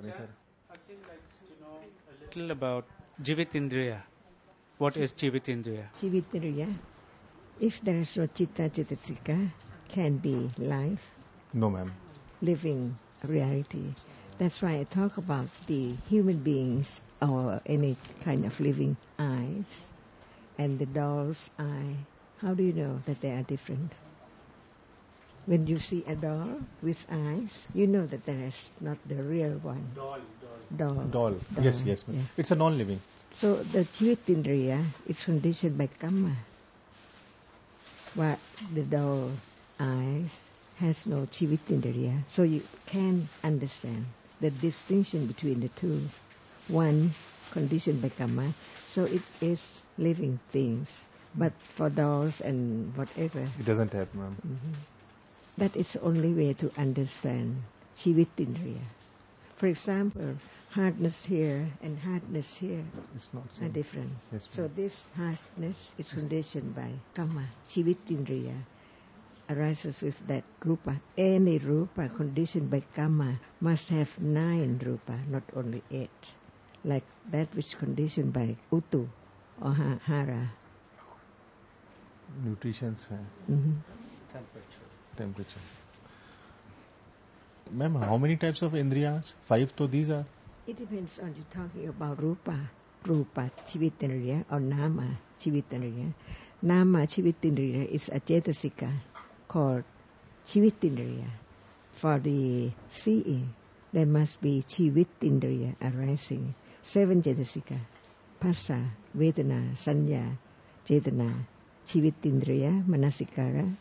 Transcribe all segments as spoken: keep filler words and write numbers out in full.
sir. Akhil likes to know a little about Jivitindriya. What is Jivitindriya? Jivitindriya, if there is no Chitta Cetasika, can be life. No, ma'am. Living reality. That's why I talk about the human beings or any kind of living eyes and the doll's eye. How do you know that they are different? When you see a doll with eyes, you know that there is not the real one. Doll, Doll. Doll. doll. Yes, yes, ma'am. Yeah. It's a non-living. So the Jivitindriya is conditioned by karma. But the doll eyes has no Jivitindriya. So you can understand the distinction between the two. One conditioned by karma, so it is living things. But for dolls and whatever, It doesn't have, ma'am. mm-hmm, that is the only way to understand Jivitindriya. For example, hardness here and hardness here It's not are same. different. Yes, So ma'am. this hardness is conditioned by karma. Jivitindriya arises with that rupa. Any rupa conditioned by karma must have nine rupa, not only eight. Like that which conditioned by utu or ha- hara. Nutrition, sir. Mm-hmm. Temperature. Temperature. Ma'am, how many types of indriyas? Five, so these are? It depends on you talking about rupa, rupa Jivitindriya or nama Jivitindriya. Nama Jivitindriya is a cetasika called Jivitindriya. For the seeing, there must be Jivitindriya arising. Seven cetasika: Phassa, Vedana, Sanya, Cetana, Jivitindriya, Manasikara.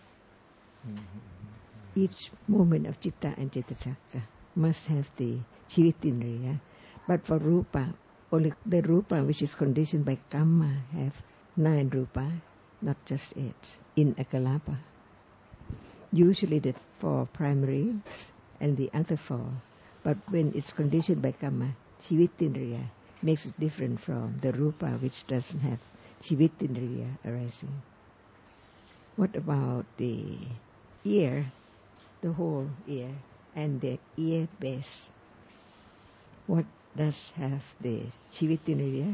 Each moment of Chitta and Cetasika must have the Jivitindriya. But for Rupa, only the Rupa which is conditioned by Karma have nine Rupa, not just eight, in Akalapa. Usually the four primaries and the other four. But when it's conditioned by Karma, Jivitindriya makes it different from the Rupa which doesn't have Jivitindriya arising. What about the ear, the whole ear, and the ear base? What does have the Jivitindriya?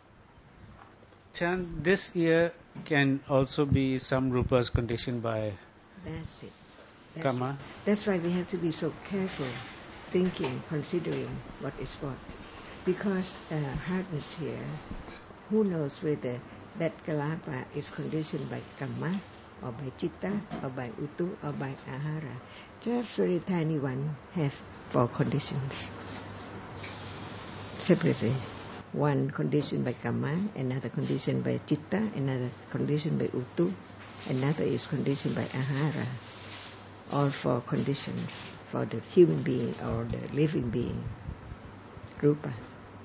Chand, this ear can also be some rupas conditioned by That's it. That's karma. it. That's why we have to be so careful, thinking, considering what is what. Because uh, hardness here, who knows whether that kalapa is conditioned by karma, or by chitta, or by utu, or by ahara. Just very tiny one have four conditions separately. One conditioned by karma, another conditioned by chitta, another conditioned by utu, another is conditioned by ahara. All four conditions for the human being or the living being. Rupa.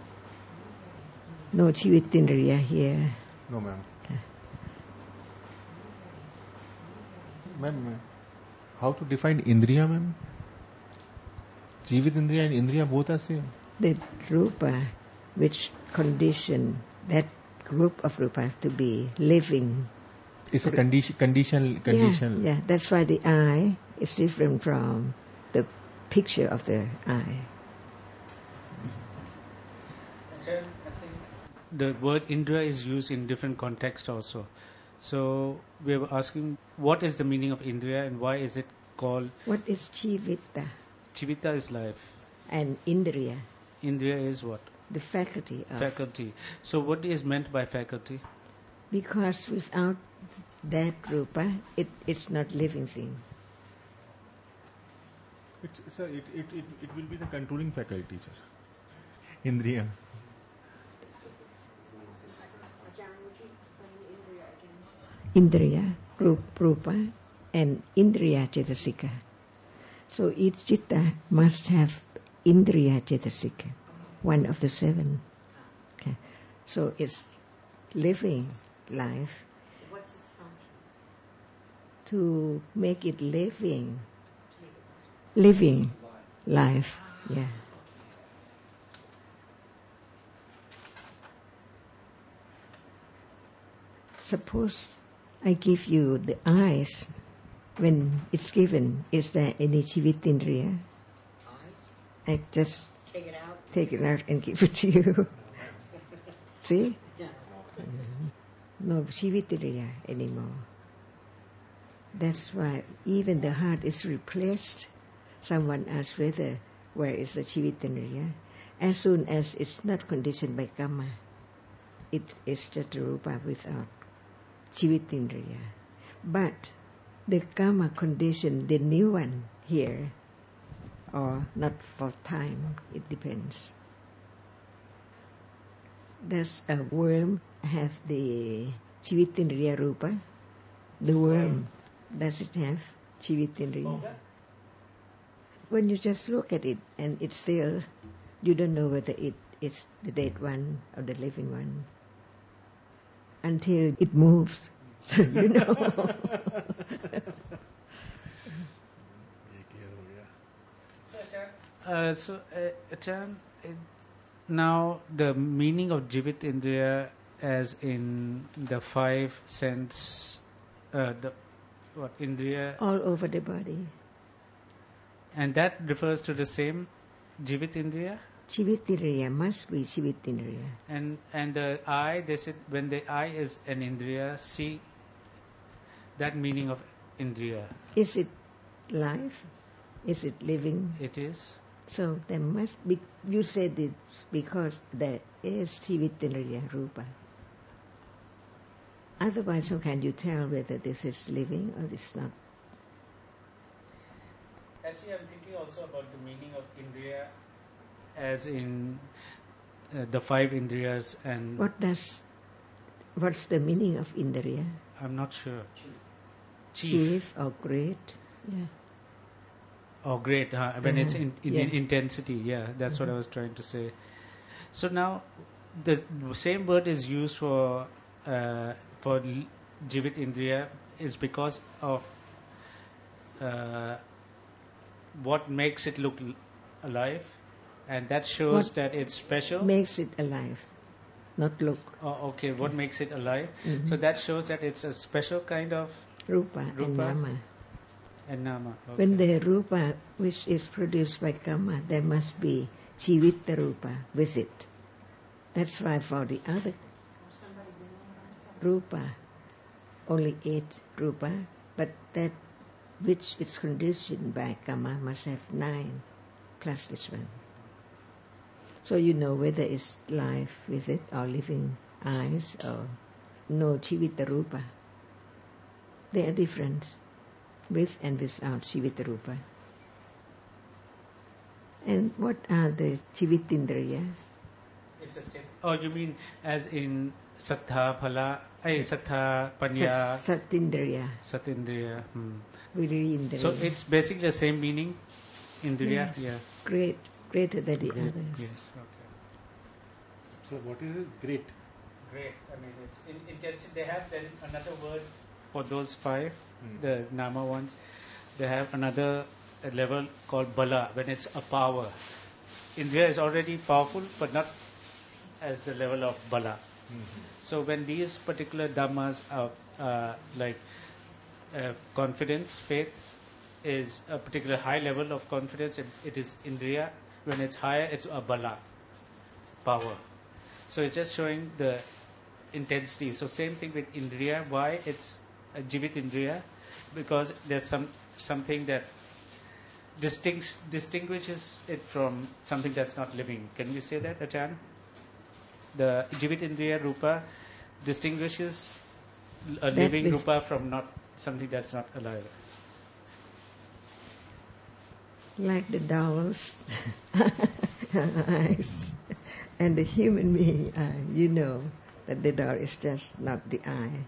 No Jivitindriya here. No, ma'am. Ma'am, ma'am, how to define indriya, ma'am? Jivitindriya and indriya both are same. The rupa which condition that group of rupa to be living. It's a condition, condition, condition. Yeah, yeah, that's why the eye is different from the picture of the eye. Chand, I think the word Indra is used in different contexts also. So we were asking, what is the meaning of Indriya and why is it called? What is Jivita Jivita is life. and Indriya? Indriya is what? The faculty of. Faculty. So what is meant by faculty? Because without that rupa, it, it's not living thing. It's, sir, it, it, it, it will be the controlling faculty, sir. Indriya. Indriya, rupa, and Indriya Cetasika. So each chitta must have Indriya Cetasika, one of the seven. Okay. So it's living life. What's its function? To make it living. Living life, yeah. Suppose I give you the eyes. When it's given, is there any Jivitindriya? Eyes? I just Take it out. take it out and give it to you. See? No Chivitindriya anymore. That's why even the heart is replaced. Someone asks whether where is the Chivitindriya. As soon as it's not conditioned by karma, it is just rupa without Chivitindriya. But the karma condition the new one here, or not for time, it depends. Does a worm have the Chivitindriya rupa? The worm, does it have Chivitindriya? When you just look at it and it's still, you don't know whether it is the dead one or the living one until it moves. You know. Uh, so, uh, Achan, uh, now the meaning of Jivit Indriya as in the five sense, uh, the what Indriya, All over the body. and that refers to the same Jivit Indriya, Chivitindriya must be Chivitindriya. and and the eye. They said when the eye is an Indriya, see that meaning of Indriya. Is it life? Is it living? It is. So there must be, you said it because there is Chivitindriya rupa. Otherwise, how can you tell whether this is living or it's not? Actually, I'm thinking also about the meaning of Indriya as in uh, the five Indriyas, and What does, what's the meaning of Indriya? I'm not sure. Chief. Chief or great? Yeah. Oh, great. Huh? When it's in, in, Yeah. in intensity, yeah, that's Mhm. what I was trying to say. So now, the same word is used for uh, for l- Jivit Indriya is because of uh, what makes it look l- alive, and that shows What that it's special. Makes it alive, not look. Oh, okay, what makes it alive? Mhm. So that shows that it's a special kind of Rupa, and Rupa. nama. and nama. Okay. When the rupa which is produced by karma, there must be Chivita rupa with it. That's why for the other rupa, only eight rupa, but that which is conditioned by karma must have nine plus this one. So you know whether it's life with it or living eyes or no Chivita rupa. They are different with and without Chivita rupa. And what are the Chivitindriya? It's a check. Oh, you mean as in Sattha Phala, ay, Sattha Panya, Sat- Satindriya, Satindriya. Hmm. Virindriya. So it's basically the same meaning, Indriya? Yes. Yeah. Great, greater than the Great. others. Yes, okay. So what is it? Great. Great. I mean, it's in intensity. They have then another word for those five, Hmm. the Nama ones. They have another uh, level called Bala, when it's a power. Indriya is already powerful, but not as the level of Bala. Mhm. So when these particular dhammas are uh, like uh, confidence, faith is a particular high level of confidence, it, it is Indriya. When it's higher, it's a Bala, power. So it's just showing the intensity. So same thing with Indriya. Why it's a Jivit Indriya? Because there's some something that distinct, distinguishes it from something that's not living. Can you say that, Achan? The Jivit Indriya Rupa distinguishes a That living which- Rupa from not something that's not alive. Like the doll's eyes and the human being eye, you know that the doll is just not the eye.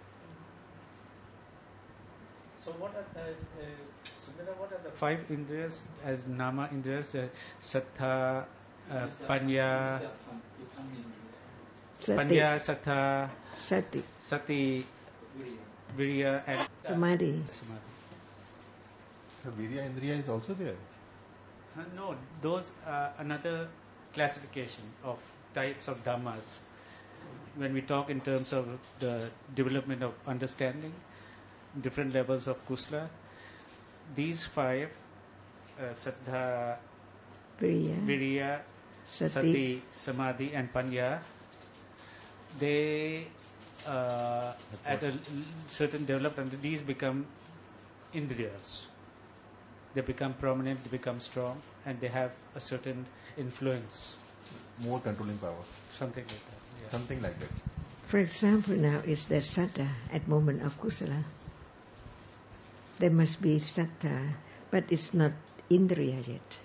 So what are the uh, Sundara, what are the five Indriyas as Nama Indriyas? The Sattha, uh, Panya, Sati, Panya, Sattha, sati, Sati, Virya, and samadhi. Samadhi. So Virya Indriya is also there. Uh, no, those are another classification of types of dhammas. When we talk in terms of the development of understanding, different levels of kusla, these five, uh, Saddha, Virya, Virya, Sati, Sati, Samadhi, and Panya, they uh, at a l- certain development, these become Indriyas. They become prominent, they become strong, and they have a certain influence, More controlling power. something like that. Yeah. Something like that. for example, now is there sattva at moment of kusala. There must be sattva, but it's not indriya yet.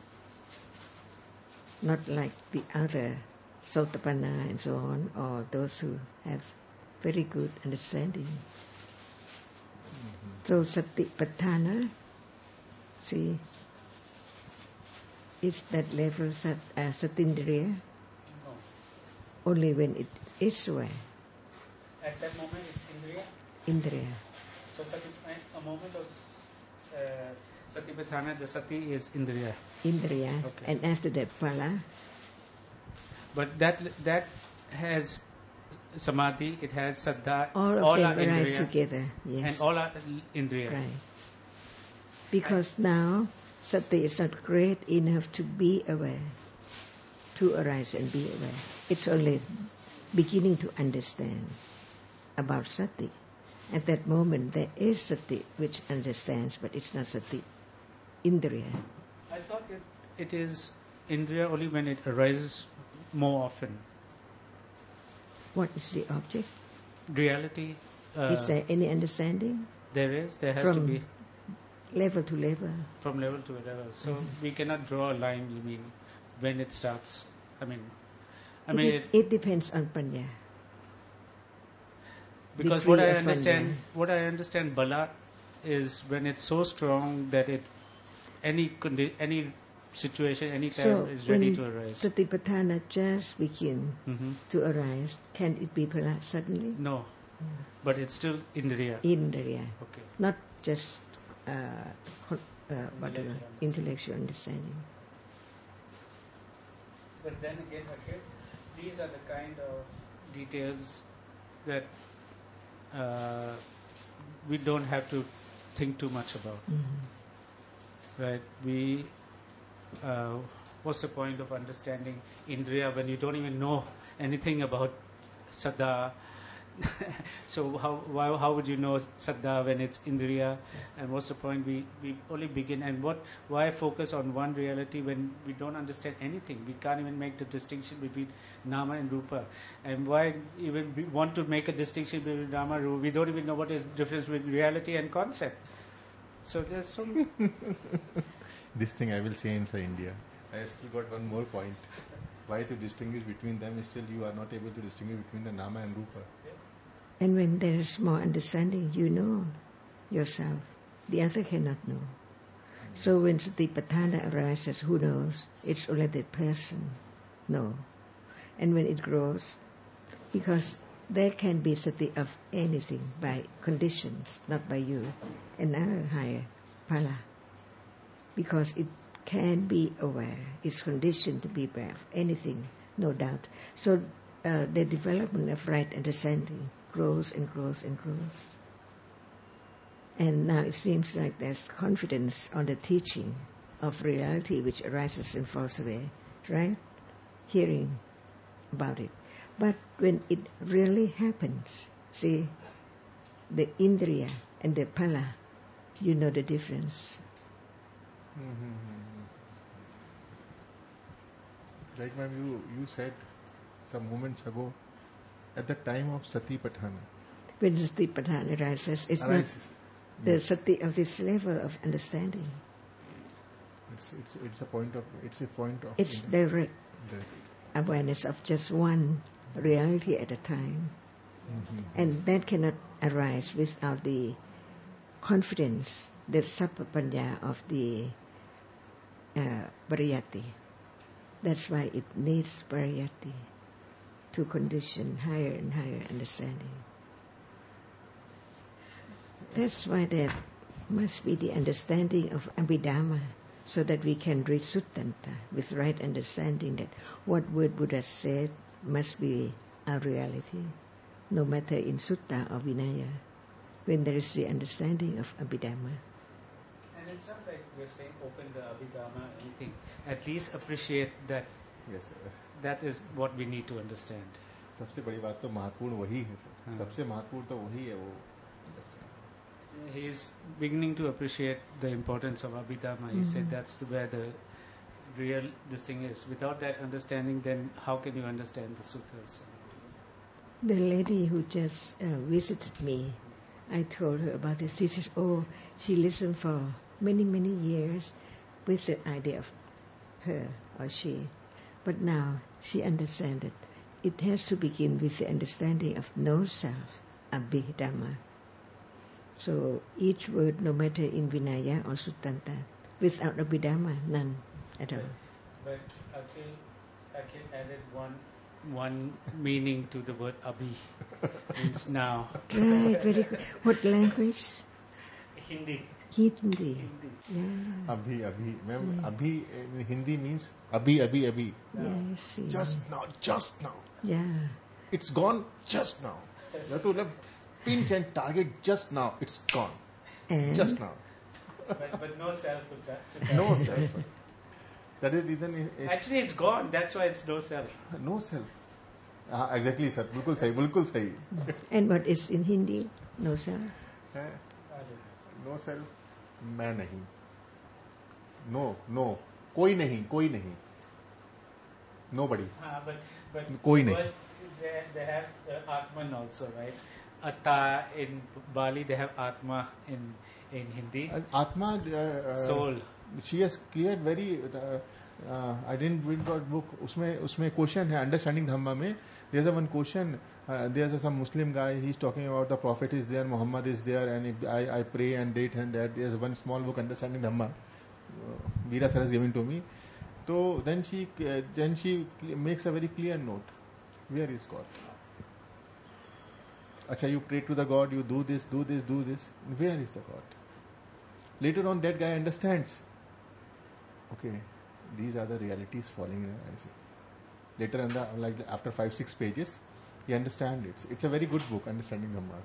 Not like the other sotapanna and so on, or those who have very good understanding. So satipatthana, see, is that level sat, uh, satindriya No. only when it is aware, At that moment, it's Indriya. indriya. So, sati, a moment of uh, Satipatthana, the Sati is Indriya. Indriya, Okay. and after that phala, But that that has Samadhi, it has Saddha, all of all them are arise Indriya, together. Yes, and all are Indriya. right. Because now sati is not great enough to be aware, to arise and be aware. It's only beginning to understand about sati. At that moment, there is sati which understands, but it's not sati, indriya. I thought it, it is Indriya only when it arises more often. What is the object? Reality, uh, is there any understanding? there is, there has to From be level to level. from level to level. So Mhm. we cannot draw a line, you mean, when it starts. I mean, I it, mean, de- it, it depends on panya. because degree what I of understand, panya. what I understand, bala is when it's so strong that it, any condi- any situation, any time So is ready when to arise. satipatthana just begin hmm to arise, can it be phala suddenly? No, but it's still Indriya. Indriya, Okay. not just uh, con- uh, what do you- Intellectual intellectual understanding. But then again, okay, these are the kind of details that uh, we don't have to think too much about, Mhm. right? We, uh, what's the point of understanding Indriya when you don't even know anything about Saddha? So how why, how would you know Saddha when it's Indriya? And what's the point? We we only begin, and what why focus on one reality when we don't understand anything? We can't even make the distinction between Nama and Rupa. And why even we want to make a distinction between Nama and Rupa? We don't even know what is the difference between reality and concept. So there's some This thing I will say inside India. I still got one more point. Why to distinguish between them? Still, you are not able to distinguish between the Nama and Rupa. And when there is more understanding, you know yourself. The other cannot know. So when satipatthana arises, who knows? It's only that person. No. And when it grows, because there can be sati of anything by conditions, not by you, another higher phala. Because it can be aware, it's conditioned to be aware of anything, no doubt. So uh, the development of right understanding grows and grows and grows. And now it seems like there's confidence on the teaching of reality which arises and falls away, right? Hearing about it. But when it really happens, see, the indriya and the phala, you know the difference. Like ma'am, you, you said some moments ago, at the time of Satipatthana, When satipatthana arises, it's arises. not the sati of this level of understanding. It's, it's, it's a point of, it's a point of It's in- direct the- awareness of just one reality at a time. Mhm. And that cannot arise without the confidence, the sapapanya of the uh, pariyati. That's why it needs pariyati to condition higher and higher understanding. That's why there must be the understanding of Abhidhamma, so that we can read Suttanta with right understanding that what word Buddha said must be a reality, no matter in Sutta or Vinaya, when there is the understanding of Abhidhamma. And it's not like we're saying open the Abhidhamma or anything. At least appreciate that Yes, sir. That is what we need to understand. सबसे बड़ी बात तो महत्वपूर्ण वही है sir. हाँ. सबसे महत्वपूर्ण तो वही है वो understand. He is beginning to appreciate the importance of Abhidhamma. He said that's the, where the real this thing is. Without that understanding, then how can you understand the sutras? The lady who just uh, visited me, I told her about this. She said, oh, she listened for many, many years with the idea of her or she. But now she understands that it has to begin with the understanding of no self, Abhidhamma. So each word, no matter in Vinaya or Suttanta, without Abhidhamma, none at all. But Akhil, Akhil added one one meaning to the word Abhi. Means now. Right, very good. What language? Hindi. Hindi. Hindi. Yeah. अभी अभी ma'am अभी in Hindi means अभी अभी अभी. Yeah, I see. Just now, just now. Yeah. It's gone just now. You have to like, pinch and target just now. It's gone And just now. But, but no self to touch. No self. That is the reason. it- It's Actually, it's gone. That's why it's no self. no self. हाँ exactly sir. बिल्कुल सही बिल्कुल सही. and what is in Hindi? No self. है no self. मैं नहीं. No no. कोई नहीं कोई नहीं. Nobody. Uh, but but कोई नहीं. but they, they have uh, Atman also, right? Atta in Bali, they have Atma in in Hindi. And Atma. Uh, uh, Soul. She has cleared very. Uh, uh, I didn't read that book. उसमें उसमें question है understanding Dhamma में. There's a one question. Uh, there's a, some Muslim guy. He's talking about the Prophet is there, Muhammad is there, and if I I pray and date and that. There's one small book understanding Dhamma. Uh, Veera sir has given to me. So then she uh, then she makes a very clear note. Where is God? Acha, you pray to the God. You do this, do this, do this. Where is the God? Later on, that guy understands. Okay, these are the realities falling in our eyes. Later on, the, like after five, six pages, he understands it. It's a very good book, Understanding Dhamma.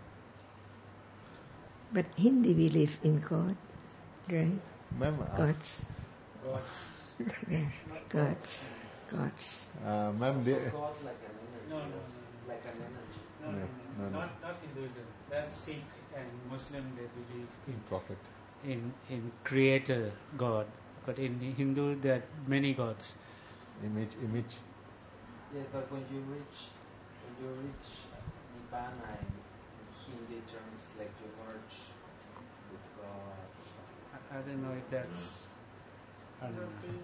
But Hindi believe in God, right? Ma'am, uh, Gods. Gods. Yeah. Gods. Gods. uh, ma'am, they, God like an energy. No, no, no. Like an energy. No, no, No, no, no, no. Not, not Hinduism. That's Sikh and Muslim. They believe in Prophet. in in Creator God. But in Hindu, there are many gods. Image, image. Yes, but when you reach when you reach Nibbana in Hindi terms, like you merge with God. I, I don't know if that's. I don't know.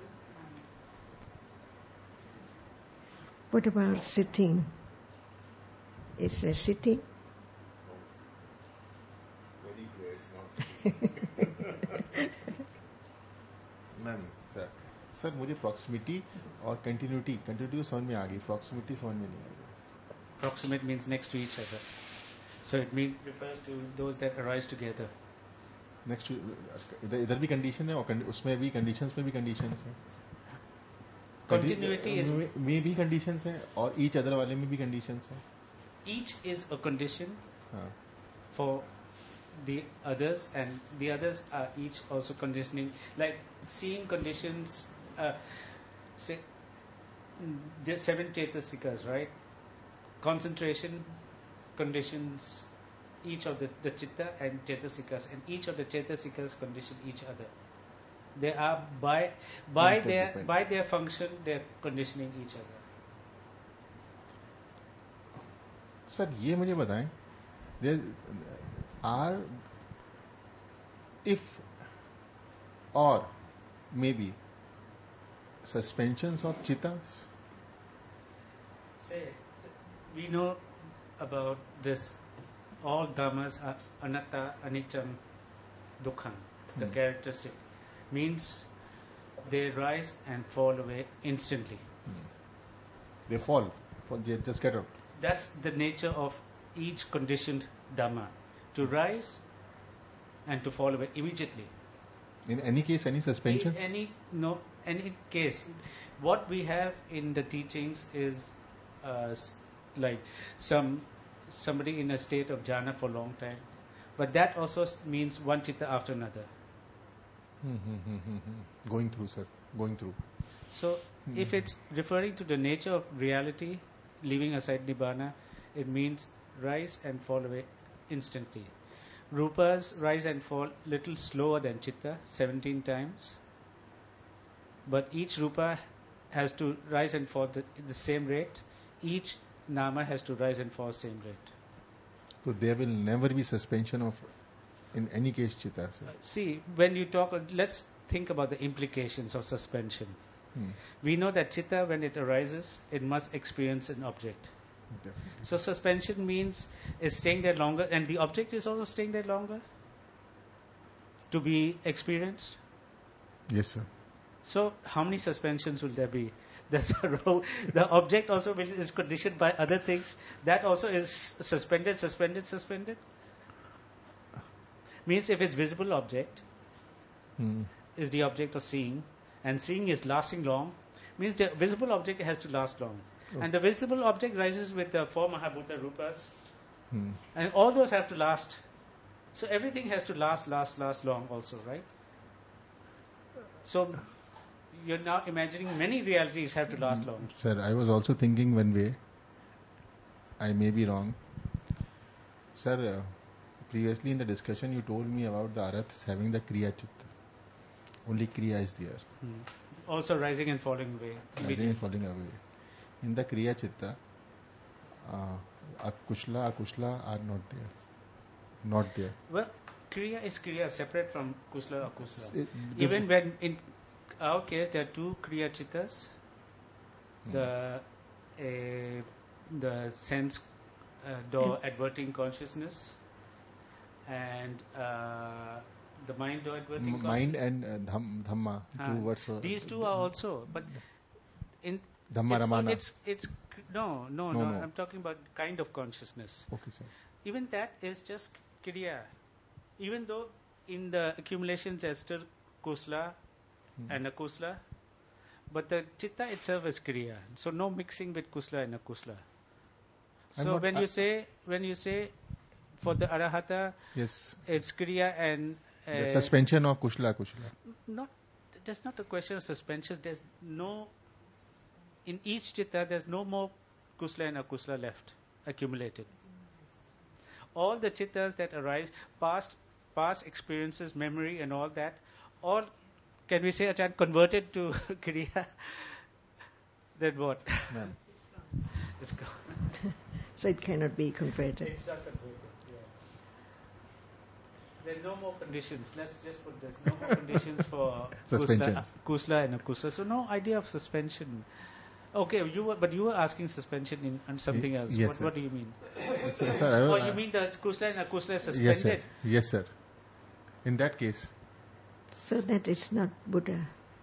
What about sitting? Is there sitting? Very clear, it's not ma'am sir sir मुझे proximity और continuity continuity समझ में आ गई proximity समझ में नहीं आ गई Proximate means next to each other. So it means refers to those that arise together. Next इधर इधर भी कंडीशन है और con- उसमें भी कंडीशंस में भी कंडीशंस हैं Continuity is में में भी कंडीशंस हैं और ईच अदर वाले में भी कंडीशंस हैं each is a condition हाँ for the others, and the others are each also conditioning. Like seeing conditions, uh, say mm, there are seven chetasikas, right? Concentration conditions each of the, the chitta and chetasikas, and each of the chetasikas condition each other. They are by by their Interdependent. by their function they are conditioning each other. Sir ये मुझे बताएं there are if और maybe suspensions of चितास Say, we know about this. All dhammas are anatta, anicca, dukkha. The Hmm. characteristic means they rise and fall away instantly. They fall they just get out That's the nature of each conditioned dhamma, to rise and to fall away immediately. In any case any In सस्पेंशंस any no any case, what we have in the teachings is uh, s- like some somebody in a state of jhana for a long time, but that also s- means one chitta after another. Going through sir going through So Hmm. if it's referring to the nature of reality, leaving aside nibbana, it means rise and fall away instantly. Rupas rise and fall little slower than chitta, seventeen times. But each rupa has to rise and fall the, the same rate. Each nama has to rise and fall same rate. So there will never be suspension of, in any case, chitta, sir. See, when you talk, let's think about the implications of suspension. Hmm. We know that chitta, when it arises, it must experience an object. Okay. So suspension means is staying there longer, and the object is also staying there longer to be experienced. Yes, sir. So how many suspensions will there be? The, the object also will, is conditioned by other things. That also is suspended, suspended, suspended. Means if it's visible object, Hmm. is the object of seeing, and seeing is lasting long, means the visible object has to last long. Oh. And the visible object rises with the four Mahabhuta Rupas, Hmm. and all those have to last. So everything has to last, last, last long also, right? So you're now imagining many realities have to last long. Sir, I was also thinking one way. I may be wrong. Sir, uh, previously in the discussion you told me about the Arathas having the Kriya Chitta. Only Kriya is there. Hmm. Also rising and falling away. Rising and falling away. In the Kriya Chitta, uh, Akushla, Akushla are not there. Not there. Well, Kriya is Kriya separate from Kusla or Kusla. It- the- Even when in our case there are two Kriya Chittas, Hmm. the uh, the sense uh, door adverting consciousness and uh, the mind door adverting M- consciousness. mind and uh, dham, Dhamma, Ah, two words. were- These two are also, but in Dhamma it's, Ramana. it's it's no, no, No, no, no. I'm talking about kind of consciousness. Okay, sir. Even that is just Kriya. Even though in the accumulations there's still Kusla Hmm. and Akusla, but the Chitta itself is Kriya. So no mixing with Kusla and Akusla. I'm So not- when I- you say when you say for the Arahata Yes. it's Kriya and uh, The suspension of Kushla, Kushla. not that's not a question of suspension. There's no in each Chitta there's no more Kusla and Akusla left accumulated. All the Chittas that arise, past past experiences, memory and all that, all can we say Achan converted to Kriya? Then what? Ma'am. It's gone. So it cannot be converted. It's not converted. Yeah. There are no more conditions. Let's just put this. No more conditions for Kusla, Suspensions. Kusla and Akusla. So no idea of suspension. Okay, you were, but you were asking suspension in on something Ye- else. yes, what, sir. what do you mean? Sir, sir, I Oh, was- you mean the Kusla and Akusla is Yes, suspended? sir. Yes, sir. In that case, So that is not Buddha.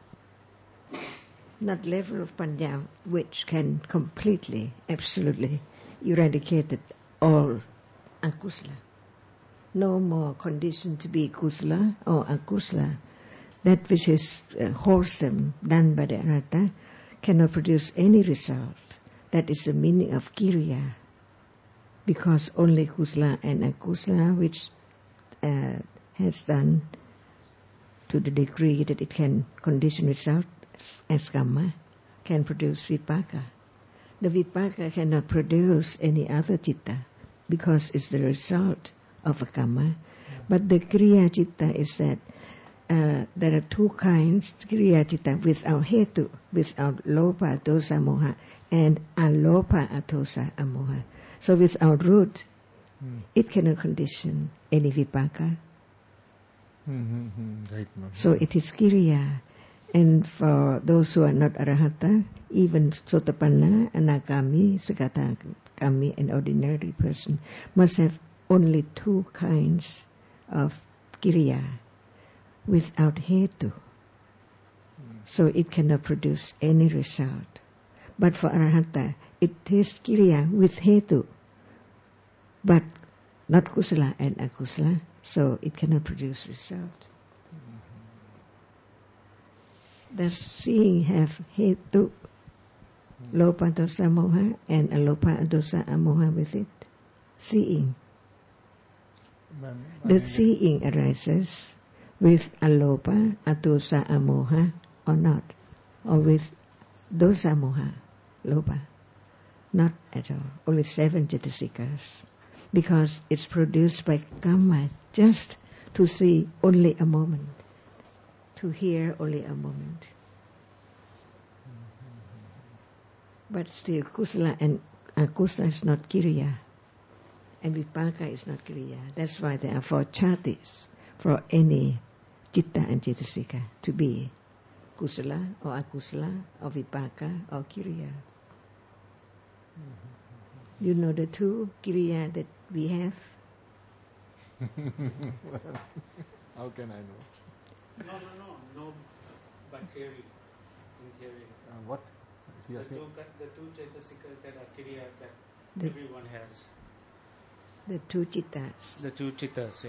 Not level of Panya which can completely, absolutely eradicate all akusla. No more condition to be kusla or akusla. That which is uh, wholesome done by the Arahata cannot produce any result. That is the meaning of Kiriya. Because only kusla and akusla which uh, has done to the degree that it can condition itself as karma, can produce vipaka. The vipaka cannot produce any other chitta because it's the result of a karma. But the kriya chitta is that uh, there are two kinds, kriya chitta without hetu, without lopa, dosa, moha, and alopa, atosa, amoha. So without root, hmm. it cannot condition any vipaka. Hmm, hmm, hmm. Right, ma'am. So it is kiriya. And for those who are not arahata, even sotapanna, anagami, sakadagami, and ordinary person must have only two kinds of kiriya without hetu. So it cannot produce any result. But for arahata, it is kiriya with hetu, but not kusala and akusala, so it cannot produce result. Does seeing have hetu, lopa dosa moha, and alopa dosa amoha with it? Seeing. Ma'am, I The mean, seeing arises with alopa, adosa, amoha, or not, or with dosa, moha, lobha. Not at all. Only seven Citasikas. Because it's produced by Kamma just to see only a moment. To hear only a moment. But still, kusala and uh, kusala is not kiriya. And vipaka is not kiriya. That's why there are four chatis for any citta and citasika to be kusala or akusala or vipaka or kiriya. Mm-hmm. You know the two kiriya that we have? How can I know? No, no, no, no, by theory. In theory. Uh, what? The two, the two Chaitasikas that are kiriya that the, everyone has. The two chittas. The two chittas, yeah.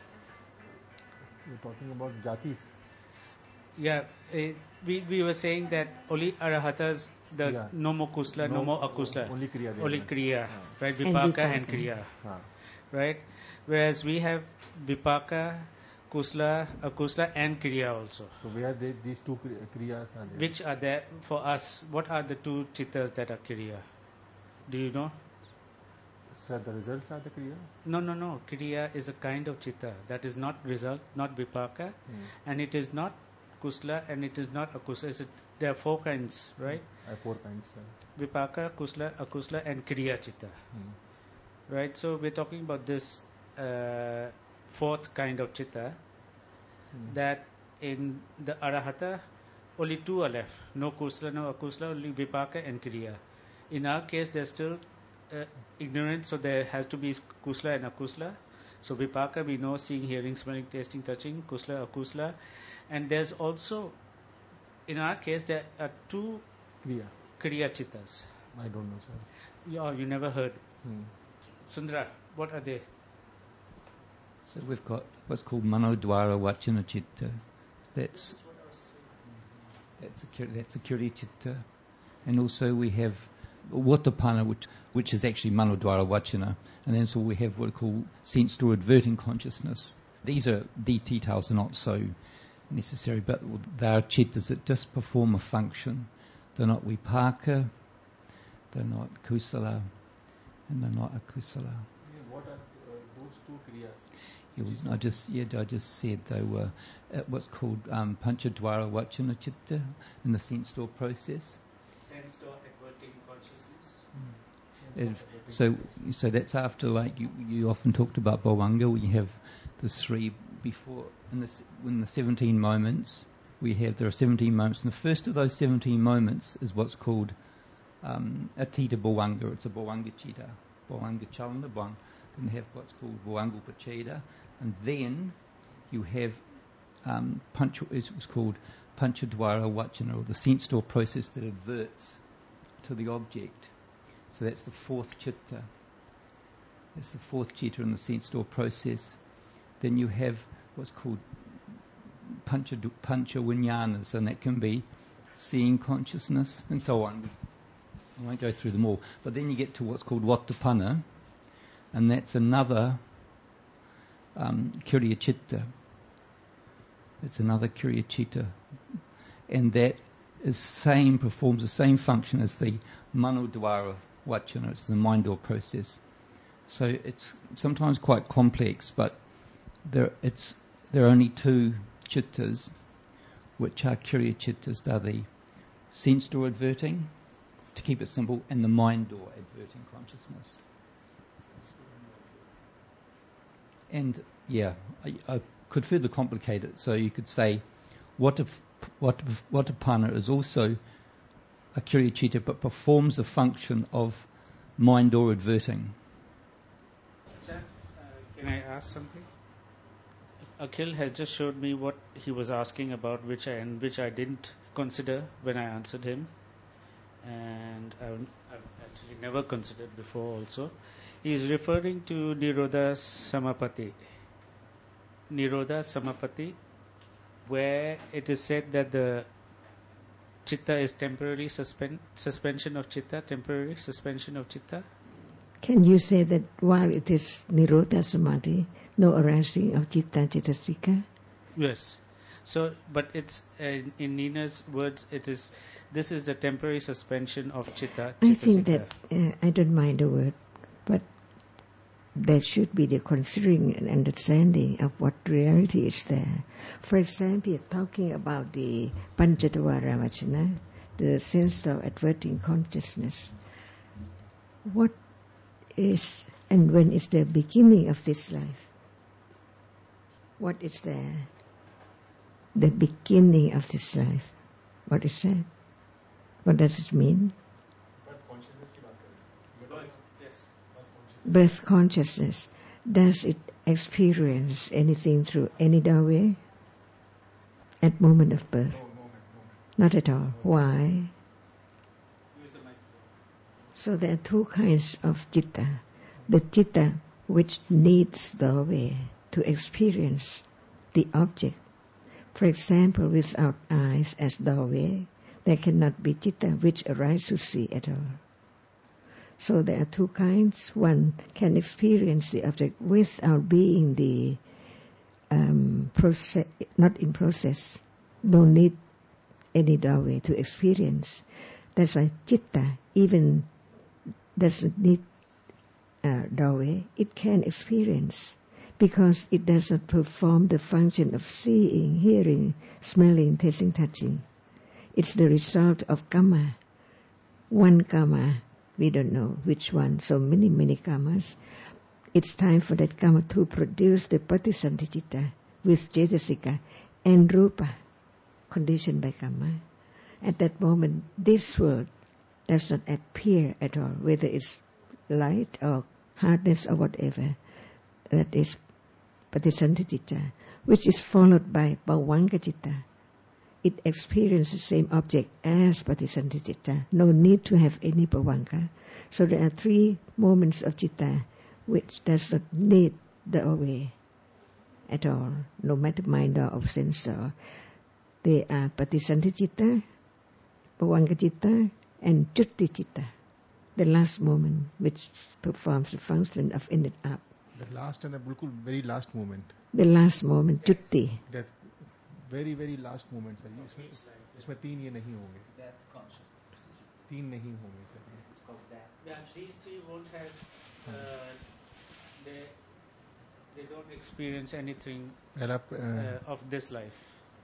You're talking about jatis. Yeah, it, we we were saying that only arahatas, the yeah. no more kusla, no, no more akusla, only kriya, only kriya, ah. right? Vipaka and, and kriya, ah. right? Whereas we have vipaka, kusla, akusla, and kriya also. So where they, these two kriyas are there? Which are there for us? What are the two chittas that are kriya? Do you know? So the results are the kriya? No, no, no. Kriya is a kind of chitta that is not result, not vipaka, hmm. and it is not kusla, and it is not akusla. It's a, there are four kinds, right? Hmm. Uh, four kinds. Uh. Vipaka, kusla, akusla, and kriya chitta. Hmm. Right? So we're talking about this uh, fourth kind of chitta hmm. that in the arahata only two are left. No kusla, no akusla, only vipaka and kriya. In our case, there's still uh, ignorance, so there has to be kusla and akusla. So vipaka, we know seeing, hearing, smelling, tasting, touching, kusla, akusla. And there's also, in our case, there are two kriya, kriya chittas. I don't know, sir. Oh, you never heard. Hmm. Sundara, what are they? So we've got what's called manodwara vachana chitta. That's that's a that's a kriya chitta, and also we have Vatapana, which which is actually manodwara vachana, and then so we have what we call sense door adverting consciousness. These are the details are not so necessary, but they are chittas that just perform a function. They're not vipaka, they're not kusala, and they're not akusala. Yeah, what are uh, those two kriyas? Yeah, I just yeah, I just said they were uh, what's called um, panchadwara vachana chitta in the sense door process. Sense door adverting consciousness. Mm. So, so that's after, like you, you often talked about bhavanga. We have the three before in the in the seventeen moments. We have there are seventeen moments, and the first of those seventeen moments is what's called um, atita bhavanga. It's a bhavanga chitta, bhavanga chalana bhavanga. Then you have what's called bhavanga upacheda, and then you have um, pancha. It's called panchadwara vachana, or the sense door process that adverts to the object. So that's the fourth chitta. That's the fourth chitta in the sense door process. Then you have what's called pancha, pancha vinyanas, and that can be seeing consciousness and so on. I won't go through them all. But then you get to what's called Vatapana, and that's another um, kriya chitta. It's another kriya chitta. And that is same, performs the same function as the manodwara vachana. It's the mind door process. So it's sometimes quite complex, but there it's there are only two chittas which are kriya chittas. They're the sense door adverting, to keep it simple, and the mind door adverting consciousness. And yeah, I, I could further complicate it. So you could say, what if what if, Vatapana is also a kriya chitta, but performs a function of mind door adverting. Sir, uh, can I ask something? Akhil has just showed me what he was asking about, which I and which I didn't consider when I answered him, and I've, I've actually never considered before. Also, he is referring to Nirodha Samapatti. Nirodha Samapatti, where it is said that the chitta is temporary suspend suspension of chitta, temporary suspension of chitta. Can you say that while it is Nirodha Samadhi, no arising of chitta, cittasika? Yes. So, but it's uh, in Nina's words, it is this is the temporary suspension of chitta. I think Chitta-siddha. that uh, I don't mind the word, but there should be the considering and understanding of what reality is there. For example, talking about the Panchatvara Vachana, the sense of adverting consciousness. What is and when is the beginning of this life? What is there? The beginning of this life. What is that? What does it mean? Birth consciousness. Does it experience anything through any doorway? At moment of birth? No, no, no, no. Not at all. Why? So there are two kinds of citta. The citta which needs doorway to experience the object. For example, without eyes as doorway, there cannot be citta which arises to see at all. So there are two kinds. One can experience the object without being the um, process, not in process. Don't need any doorway to experience. That's why citta even doesn't need a doorway. It can experience because it does not perform the function of seeing, hearing, smelling, tasting, touching. It's the result of karma. One karma. We don't know which one, so many, many karmas. It's time for that karma to produce the patisanti citta with cetasika and rupa, conditioned by karma. At that moment, this world does not appear at all, whether it's light or hardness or whatever. That is patisanti citta, which is followed by bhavanga citta. It experiences the same object as patisanti citta. No need to have any bhavanga. So there are three moments of citta which does not need the away at all, no matter mind or of sense. They are patisanti citta, bhavanga citta, and chutti citta, the last moment which performs the function of ended up. The last and the bilkul very last moment. The last moment, chutti. That very very last moment, sir. इसमें इसमें तीन ये नहीं होंगे. Death conscious. तीन नहीं होंगे, sir. It's called death. Yeah, these three won't have. Uh, they they don't experience anything पहला uh, of this life.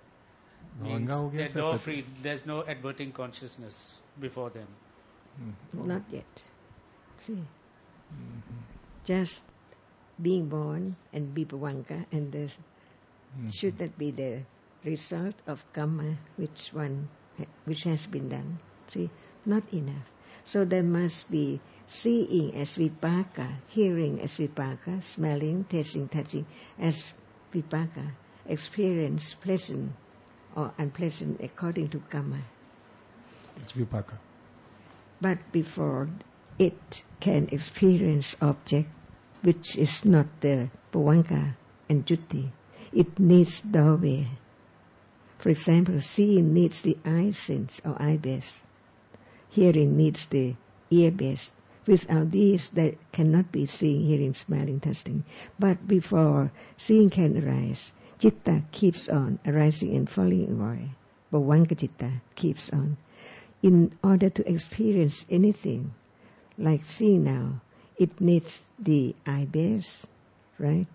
भवंगा हो गया, They're sir. door free. There's no adverting consciousness before them. Hmm. Not yet. See, Mhm. just being born and be bhavanga, and the, Mhm. should that be the result of karma which one ha- which has been done? See, not enough. So there must be seeing as vipaka, hearing as vipaka, smelling, tasting, touching as vipaka, experience pleasant or unpleasant according to karma. It's vipaka. But before it can experience object which is not the bhavanga and jutti, it needs doorway. For example, seeing needs the eye sense or eye base. Hearing needs the ear base. Without these, there cannot be seeing, hearing, smelling, tasting. But before seeing can arise, citta keeps on arising and falling away. Bhavanga citta keeps on. In order to experience anything, like seeing now, it needs the eye base, right?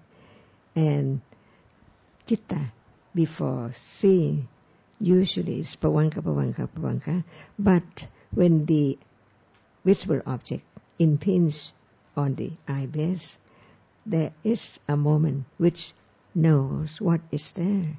And citta, before seeing, usually is bhavanga, bhavanga, bhavanga. But when the visible object impinges on the eye base, there is a moment which knows what is there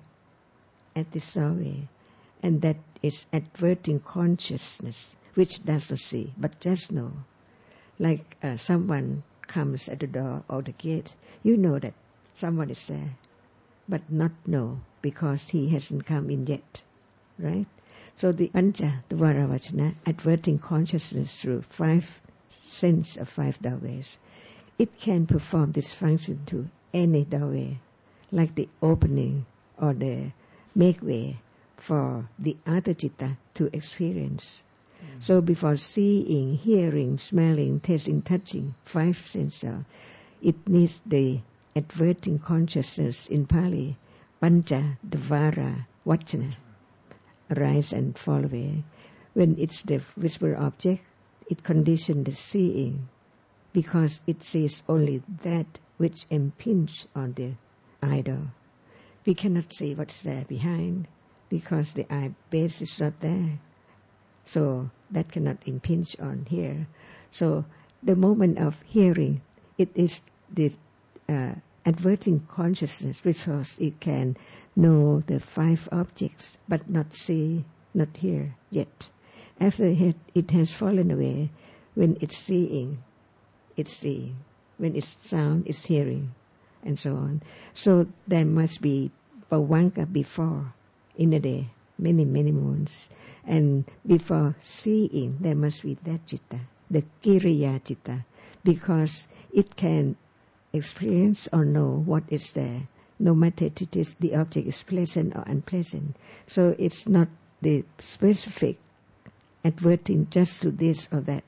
at this doorway, and that is adverting consciousness, which does not see, but just know. Like uh, someone comes at the door or the gate, you know that someone is there, but not know because he hasn't come in yet, right? So the Pancha, the Varavachana, adverting consciousness through five sense of five doorways, it can perform this function to any doorway, like the opening or the make way for the other citta to experience. Mm-hmm. So before seeing, hearing, smelling, tasting, touching, five senses, it needs the adverting consciousness in Pali, Pancha Dvara vachana, arise and fall away. When it's the visible object, it conditions the seeing because it sees only that which impinges on the idol. We cannot see what's there behind because the eye base is not there. So that cannot impinge on here. So the moment of hearing, it is the uh, adverting consciousness because it can know the five objects but not see, not hear yet. After it has fallen away, when it's seeing, it's seeing. When it's sound, it's hearing, and so on. So there must be Pavanka before in a day, many, many moons. And before seeing, there must be that citta, the Kiriya citta, because it can experience or know what is there, no matter it is the object is pleasant or unpleasant. So it's not the specific adverting just to this or that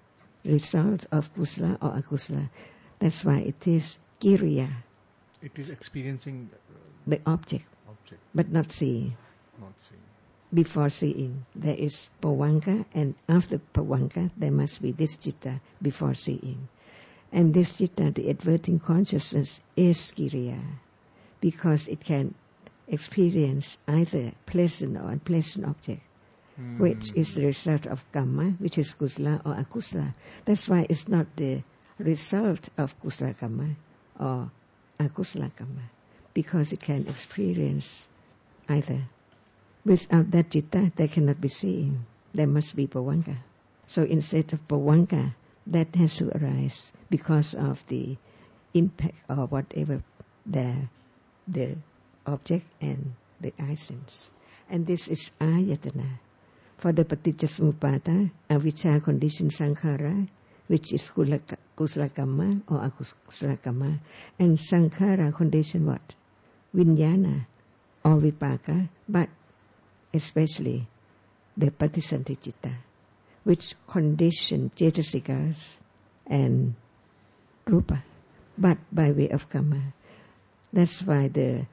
result of kusala or akusala. That's why it is Kiriya. It is experiencing uh, the object, object, but not seeing. not seeing. Before seeing, there is Pavanka, and after Pavanka, there must be this citta before seeing. And this citta, the adverting consciousness, is Kiriya, because it can experience either pleasant or unpleasant object, Hmm. which is the result of kamma, which is kusala or akusala. That's why it's not the result of kusala kamma or akusala kamma, because it can experience either. Without that citta, there cannot be seeing. There must be pavanka. So instead of pavanka, that has to arise because of the impact or whatever the the object and the eye sense. And this is ayatana. For the paticcasamuppada, avijja condition sankhara, which is kusala kamma or akusala kamma, and sankhara condition what? Vijnana or vipaka, but especially the patisanti citta, which condition cetasikas and rupa, but by way of karma. That's why the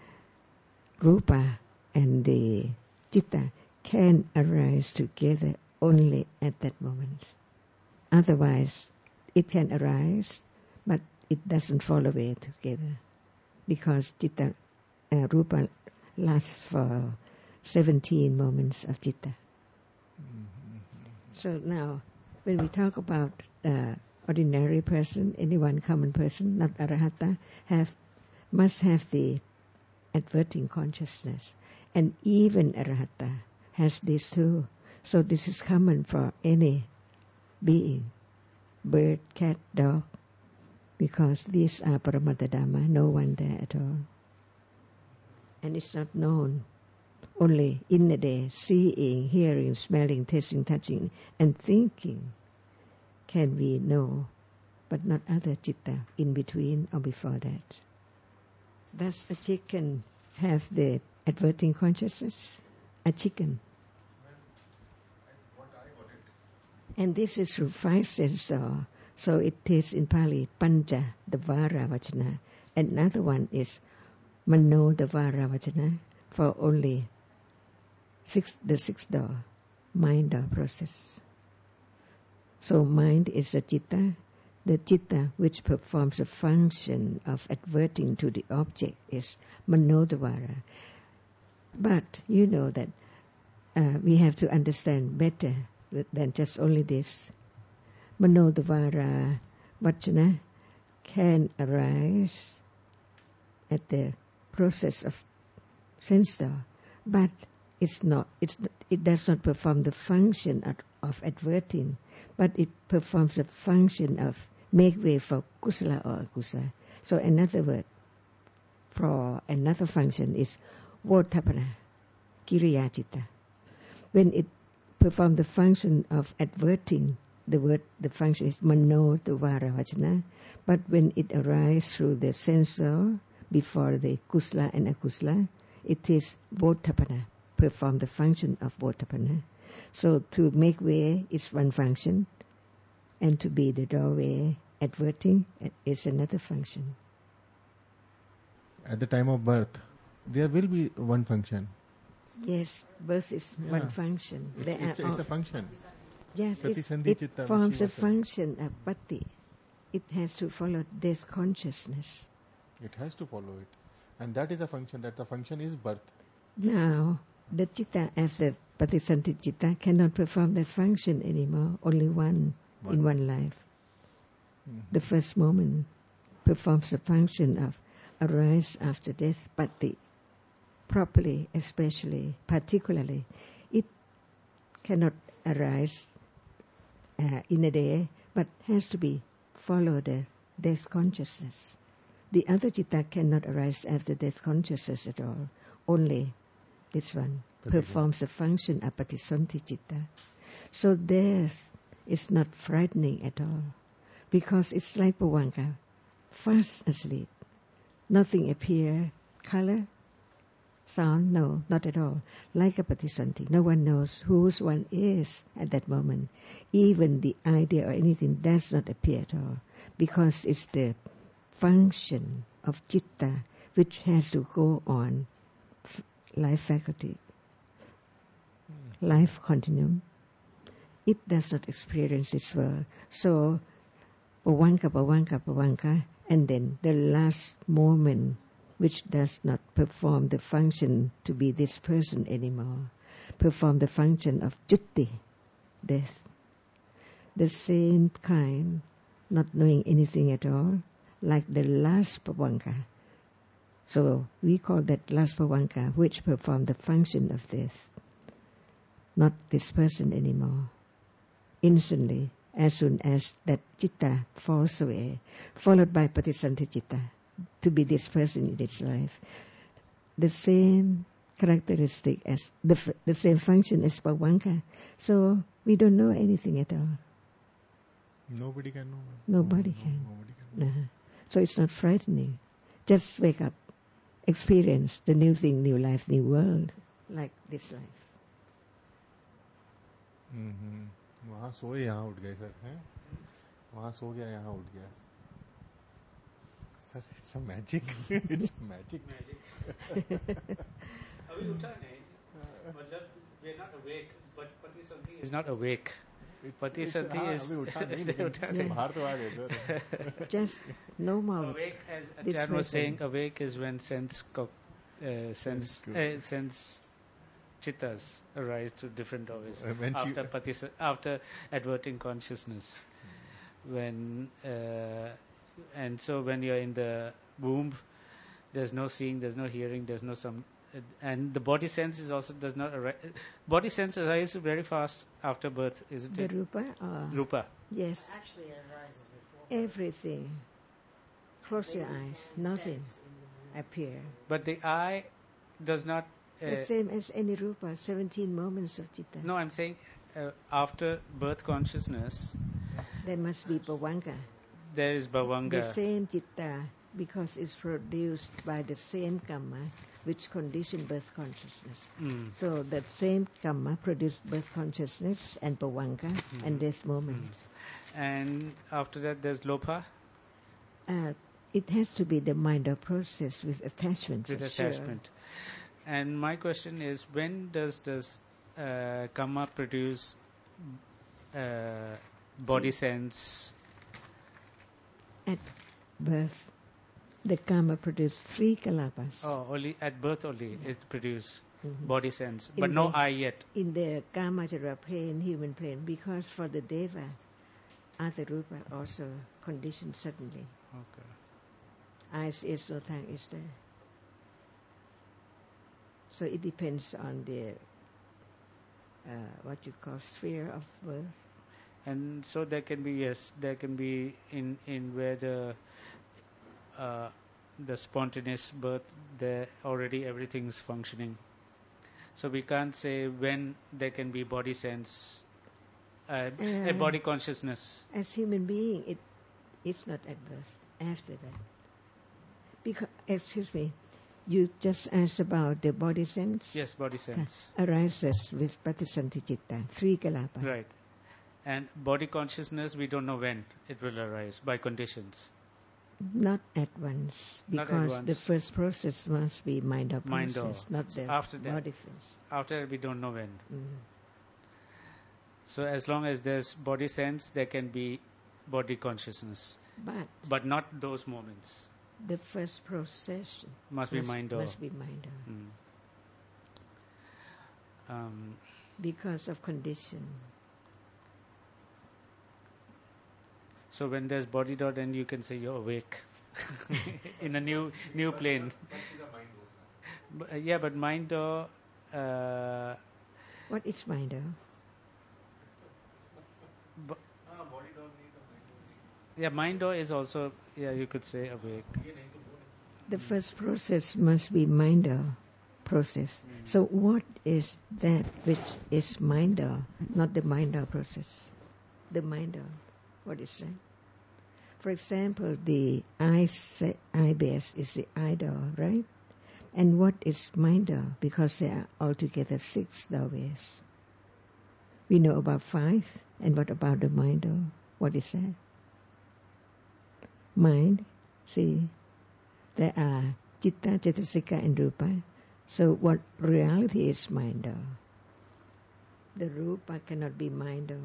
rupa and the citta can arise together only at that moment. Otherwise, it can arise, but it doesn't fall away together, because citta, uh, rupa lasts for seventeen moments of citta. So now, when we talk about uh, ordinary person, anyone common person, not arahata, have must have the adverting consciousness, and even arahata has this too. So this is common for any being, bird, cat, dog, because these are paramattha dhamma, no one there at all. And it's not known. Only in the day, seeing, hearing, smelling, tasting, touching, and thinking can we know, but not other citta in between or before that. Does a chicken have the adverting consciousness? A chicken. And this is through five senses. So it is in Pali, Panja, the Vara Vachana. And another one is Mano, the Vara Vachana, for only six, the sixth door, mind door process. So mind is a citta. The citta which performs the function of adverting to the object is Manodvara. But you know that uh, we have to understand better than just only this. Manodvara Vachana can arise at the process of sense door, but it's not. It's it does not perform the function of, of adverting, but it performs the function of make way for kusala or akusala. So another word for another function is votapana, kiriya citta. When it performs the function of adverting, the word, the function is manodvara vachana. But when it arises through the sensor before the kusala and akusala, it is votapana, perform the function of votapana. So to make way is one function, and to be the doorway adverting is another function. At the time of birth, there will be one function. Yes, birth is Yeah. one function. It's, They it's, are it's a all- function. yes, it, Pratisandhi it chitta, which forms he a was saying. function of pati. It has to follow death consciousness. It has to follow it. And that is a function. That the function is birth. Now, the chitta after patisanti chitta cannot perform that function anymore. Only one, One. in one life. Mhm. The first moment performs the function of arise after death, pati. Properly, especially, particularly, it cannot arise uh, in a day, but has to be follow the death consciousness. The other chitta cannot arise after death consciousness at all. Only this one Patisandhi. performs the function of patisanti chitta. So death is not frightening at all, because it's like Bhavanga, fast asleep. Nothing appear, color, sound, no, not at all. Like a patisanti, no one knows whose one is at that moment. Even the idea or anything does not appear at all, because it's the function of chitta which has to go on, f- life faculty, life continuum. It does not experience its world. So, pavanka, pavanka, pavanka, and then the last moment which does not perform the function to be this person anymore, perform the function of jutti, death. The same kind, not knowing anything at all, like the last pavanka. So we call that last pavanka, which perform the function of death. Not this person anymore. Instantly, as soon as that chitta falls away, followed by patisanti chitta, to be this person in its life. The same characteristic as, the, f- the same function as pavanka. So we don't know anything at all. Nobody can know. Nobody No, can. No, nobody can know. Uh-huh. So it's not frightening. Just wake up, experience the new thing, new life, new world, like this life. हम्म, वहाँ सोए यहाँ उठ गए sir हैं वहाँ सो गया यहाँ उठ गया sir it's a magic it's a magic अभी उठा नहीं मतलब we are not awake but patisanti is not awake. Patisanti is अभी उठा नहीं उठा लेकिन नहीं. बाहर तो आ गए sir Just normal. Awake, as This Achan was person. saying, awake is when sense co- uh, sense Good. uh, sense chittas arise through different doorways Uh, when after you- patisa, after adverting consciousness. When uh, and so when you're in the womb, there's no seeing, there's no hearing, there's no some, uh, and the body sense is also does not arise. Body sense arises very fast after birth, isn't The it? rupa? Uh, Rupa. Yes. Actually, it arises before. Everything. Close your eyes. Nothing appear. But the eye does not. Uh, The same as any rupa, seventeen moments of chitta. no, I'm saying uh, after birth consciousness, There must be bhavanga. there is bhavanga. The same chitta, because it's produced by the same karma which condition birth consciousness. Mm. So that same karma produced birth consciousness and bhavanga and death moment. And after that, there's lobha Uh, it has to be the mind of process with attachment. with for sure. attachment. And my question is, when does this uh, karma produce uh, body sense? At birth, the karma produced three kalapas. Oh, only at birth only it produce Mhm. body sense, In but no the- eye yet. In the kamachara plane, human plane, because for the deva, Atarupa also conditioned suddenly. Okay. Eyes is no tongue is there. So it depends on the uh, what you call sphere of birth. And so there can be, yes, there can be in in where the uh, the spontaneous birth, there already everything's functioning. So we can't say when there can be body sense, uh, a Uh, body consciousness. As human being, it it's not at birth. After that, because excuse me, you just asked about the body sense. Yes, body sense. Arises with patisanti chitta, three kalapa. Right. And body consciousness, we don't know when it will arise by conditions. Not at once, Not at because once. the first process must be mind-or Mind or. process, not the After that. body phase. After that, we don't know when. Mm. So as long as there's body sense, there can be body consciousness, But but not those moments. the first process Must be mind or. must be mind-or. Mm. Um, Because of condition. so when there's body dot, then you can say you're awake in a new new plane. But, uh, yeah, but mind or uh, What is mind-or? b- yeah, mind or is also, yeah, you could say awake. The first process must be mind-or process. Mm. So what is that which is mind-or, not the mind-or process? The mind-or, what is that? For example, the eye, se- eye base is the idol, right? And what is mind-or? Because there are altogether six doorways. We know about five, and what about the mind-or? What is that? Mind, see, there are Chitta, Cetasika, and Rupa. So what reality is mind-or? The Rupa cannot be mind-or.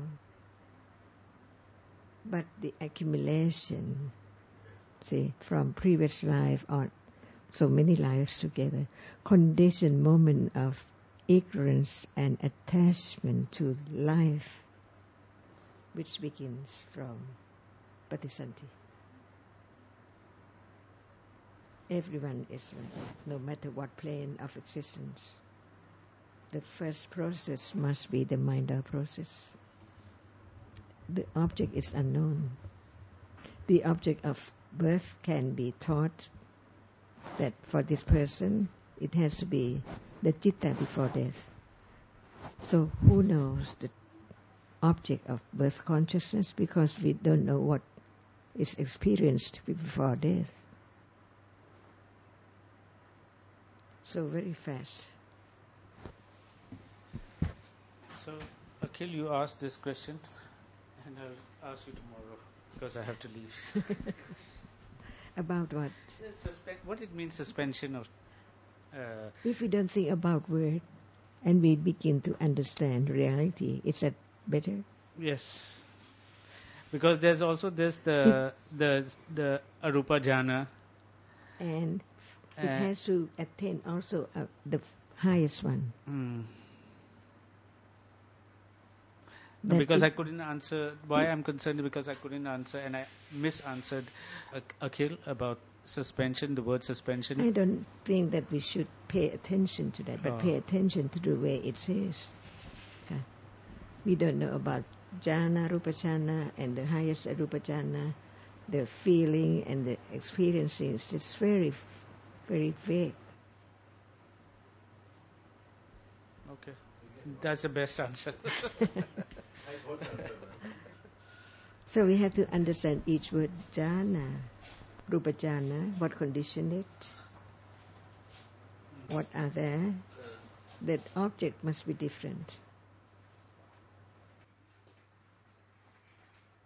But the accumulation, see, from previous life on so many lives together, conditioned moment of ignorance and attachment to life, which begins from Patisanti. Everyone is like that, no matter what plane of existence. The first process must be the mind-or process. The object is unknown. The object of birth can be taught that for this person, it has to be the citta before death. So who knows the object of birth consciousness? Because we don't know what is experienced before death. So very fast. So, Akhil, you asked this question, and I'll ask you tomorrow because I have to leave. About what? Suspe- what it means suspension of. Uh, If we don't think about word and we begin to understand reality, is that better? yes, because there's also this the the the arupa jhana. And it Uh, has to attain also uh, the f- highest one. Hmm. That Because it- I couldn't answer, why I'm concerned because I couldn't answer and I misanswered Ak- Akhil about suspension, the word suspension. I don't think that we should pay attention to that, but Oh. pay attention to the way it is. Okay. We don't know about jhana, rupa jhana, and the highest arupa jhana, the feeling and the experiencing. It's very, very vague. Okay. That's the best answer. So we have to understand each word jhana, rupa jhana, what condition it, what are there. That object must be different.